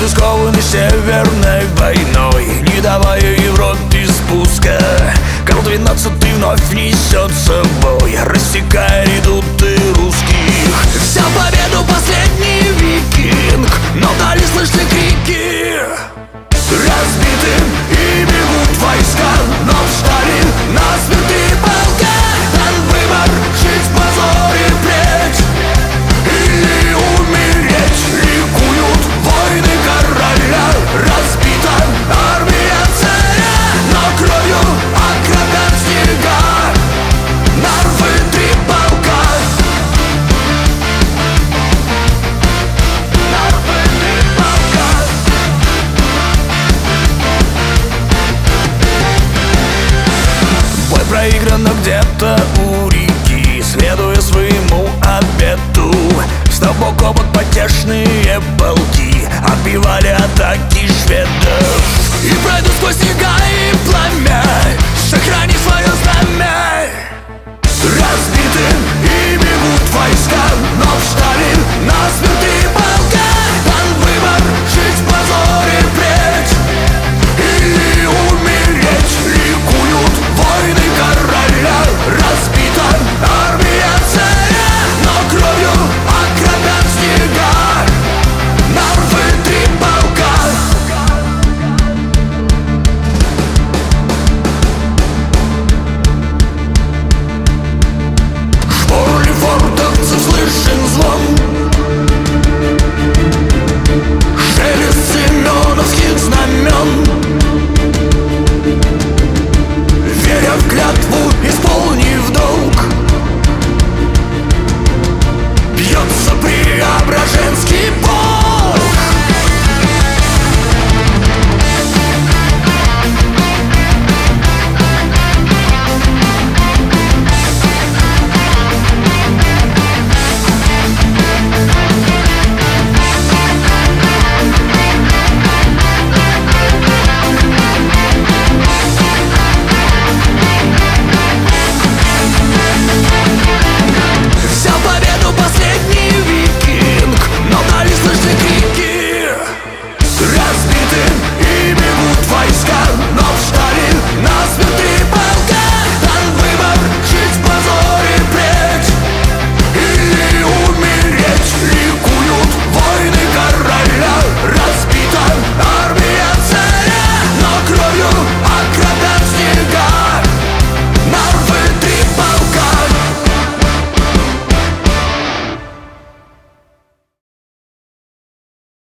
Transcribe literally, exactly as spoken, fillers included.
скованы северной войной, не давая Европе спуска. Карл двенадцатый вновь несет с собой, рассекая редуты русских. Взял победу последний викинг, но вдали слышны крики. Разбиты и бегут войска, но встали на смерть полка. Дан выбор — жить в позоре впредь или умереть. Ликуют войны короля, разбита армия царя, но кровью окропят снега нарвы три полка. Нарвы три полка. Бой проигран, но где-то у реки, следуя своему обету, встав бок о бок потешные полки отбивали атаки шведов. И пройдут сквозь снега и пламя, сохрани свое знамя. Разбиты и бегут войска, но встали